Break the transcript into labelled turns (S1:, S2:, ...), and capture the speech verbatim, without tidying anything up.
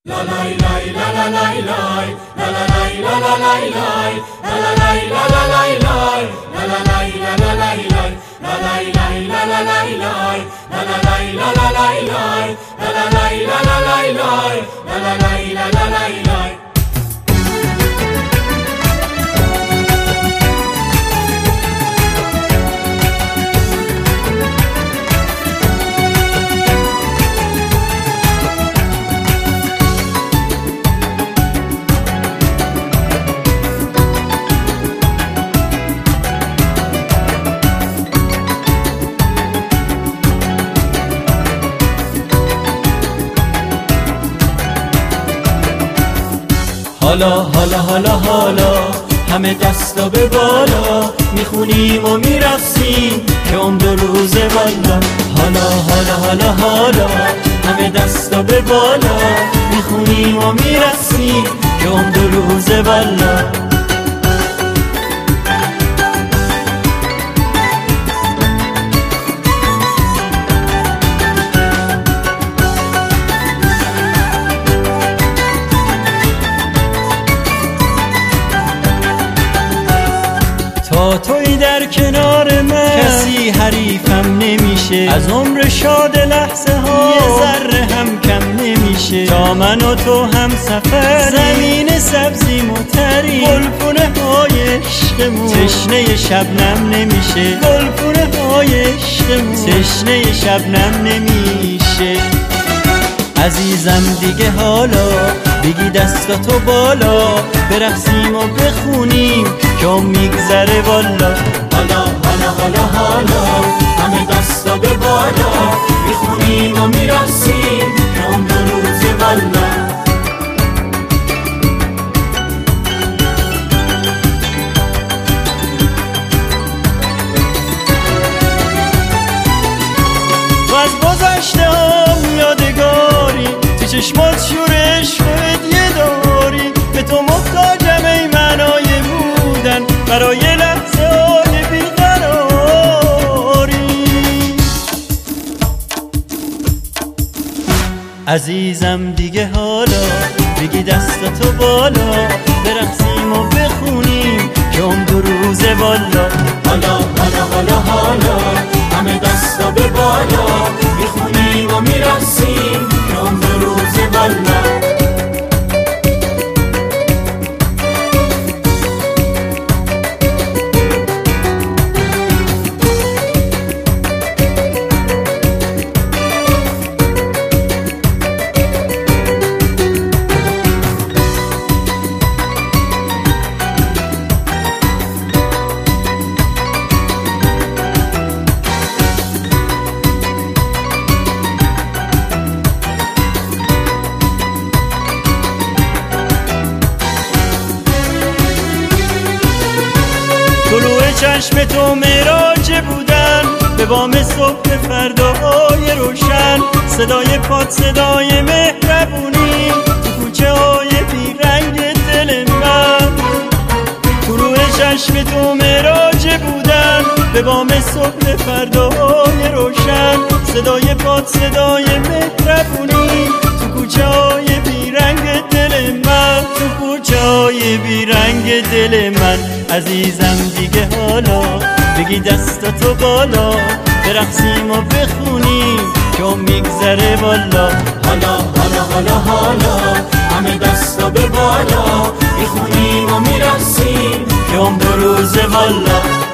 S1: حالا حالا حالا حالا همه دستا به بالا، میخونیم و میرقصیم که عمر و روزه والا. حالا حالا حالا حالا همه دستا به بالا، میخونیم و میرقصیم که عمر و روزه والا.
S2: تا توی در کنار من کسی حریفم نمیشه، از عمر شاد لحظه ها یه ذره هم کم نمیشه. تا من و تو هم سفر زمین سبزی متری، گلپونه های عشقمون تشنه شبنم نمیشه. گلپونه های عشقمون تشنه شبنم نمیشه. عزیزم دیگه حالا بگی دستاتو بالا، برقصیم و بخونیم که میگذره والا.
S1: حالا حالا حالا حالا همه دستا به بالا، میخونیم و میرقصیم که عمر و روزه والا.
S2: و از گذشته هم یادگاری، تو چشمات شور عشق و هدیه داری. به تو محتاجم ای معنای بودن، برای لحظه های بیقراری. عزیزم دیگه حالا بگی دستاتو بالا، برقصیم و بخونیم که عمر و روزه والا.
S1: حالا حالا حالا حالا همه دستا به بالا، میخونیم و میرقصیم که عمر و روزه والا.
S2: طلوع چشم تو معراج بودن، به بام صبح فرداهای روشن. صدای پاد صدای مهربونی، تو کوچه های بیرنگ دل من. طلوع چشم تو معراج بودن، به بام صبح فرداهای روشن. صدای پاد صدای مهربونی، تو کوچه های بیرنگ دل من. تو کوچه های بیرنگ دل من. عزیزم دیگه حالا بگی دستاتو بالا، برقصیم و بخونیم که میگذره والا.
S1: حالا حالا حالا حالا همه دستا به بالا، میخونیم و میرقصیم
S2: که عمر و روزه والا.